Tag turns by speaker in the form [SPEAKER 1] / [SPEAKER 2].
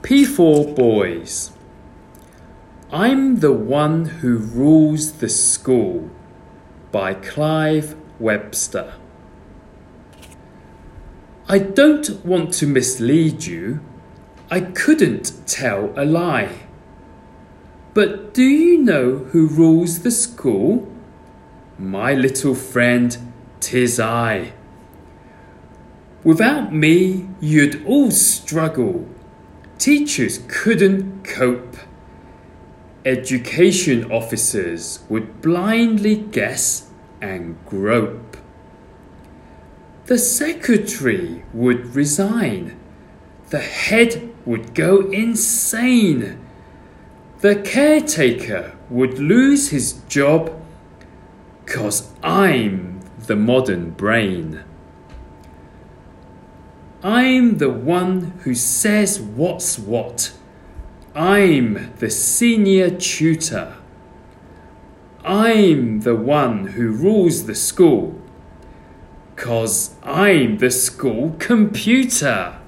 [SPEAKER 1] P for Boys. I'm the one who rules the school, by Clive Webster. I don't want to mislead you. I couldn't tell a lie. But do you know who rules the school? My little friend, 'tis I. Without me, you'd all struggle. Teachers couldn't cope. Education officers would blindly guess and grope. The secretary would resign. The head would go insane. The caretaker would lose his job, 'cause I'm the modern brain. I'm the one who says what's what. I'm the senior tutor. I'm the one who rules the school, 'cause I'm the school computer.